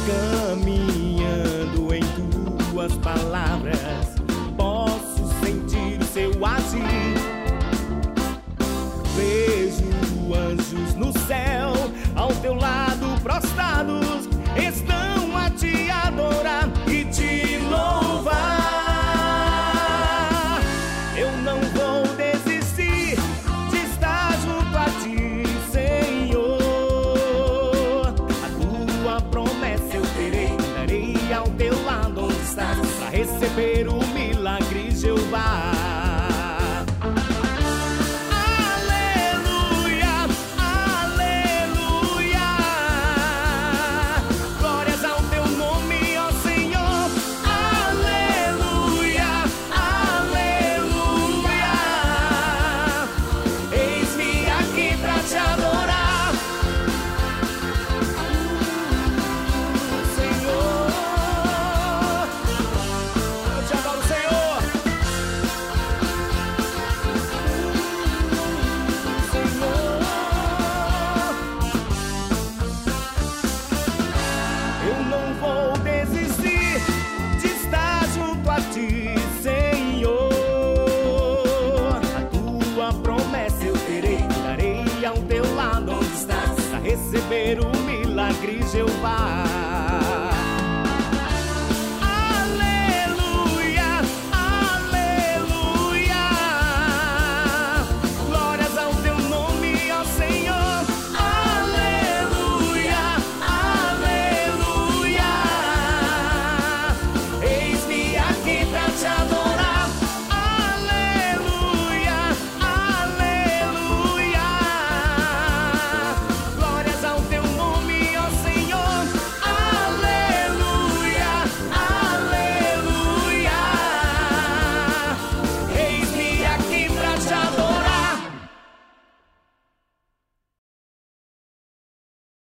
Caminhando em tuas palavras, posso sentir o seu agir. Vejo anjos no céu, ao teu lado prostrados, estão a te adorar e te louvar. Eu não vou desistir de estar junto a ti, Senhor. A tua promessa eu terei, darei ao teu lado onde estás, para receber o milagre, Jeová. Receber o milagre, Jeová.